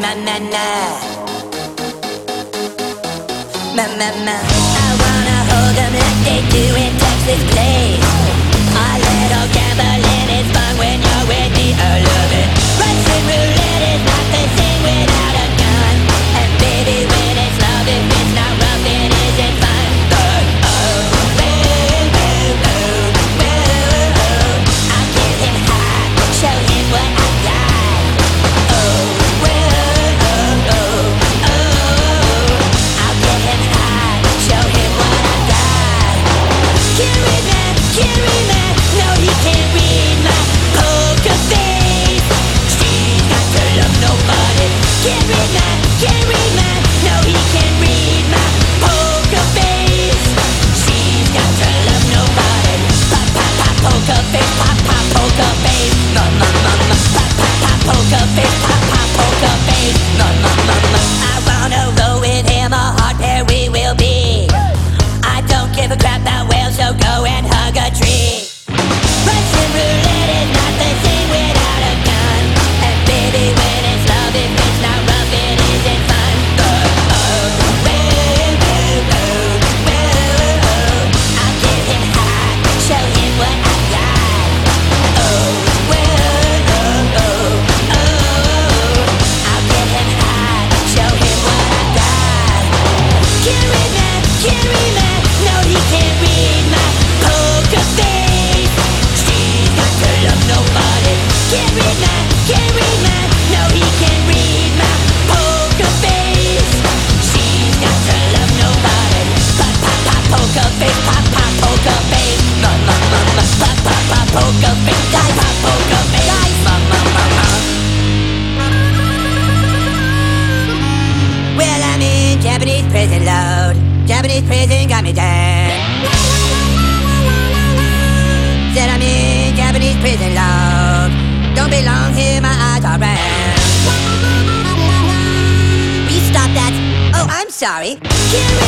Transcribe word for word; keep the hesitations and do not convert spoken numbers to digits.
na na na. Ma ma ma. I wanna hold them like they do in Texas, please. A little gambling is fun when you're with me. I love it. Russian roulette is not the same without a gun. And baby, when it's love, if it's not rough, it isn't fun. But oh, oh, oh, oh, oh, oh. I'll give him high, show him what I got. Oh, oh, oh, oh, oh. I'll give him high, show him what I got. Can't read man, can't read man. No, he can't read my poker face. She's got to love nobody. Can't read man, can't read man. No, he can't read my poker face. She's got to love nobody. Pop, pop, pop, poker face. Pop, pop, poker face. No, no, no, no. Pop, pop, pop, poker face. Pop, pop, poker face. No, no, no, no. I wanna roll with him, a hard pair we will be. I don't give a crap about whales, so go and hug a tree. Russian roulette is not the same without a gun. And baby, when it's love, if it's not rough, it isn't fun. Oh, oh, oh, oh, oh, oh. I'll give him high, show him what I got. Oh, oh, oh, oh, oh. I'll give him high, show him what I got. Can't read man, can't read man. No, he can't read my poker face. She's got to love nobody. Can't read man, can't read man. No, he can't read my poker face. She's got to love nobody. Pop, pop, pop, poker face. Pop, pop, poker face. No, no, no, no. Pop, pop, pop, poker face. Die, pop, poker face. Die, ma, ma, ma, ma. Well, I'm in Japanese prison load. Japanese prison got me down. Said I'm in Japanese prison load. Don't belong here, my eyes are round. Will you stop that? Oh, I'm sorry. Can't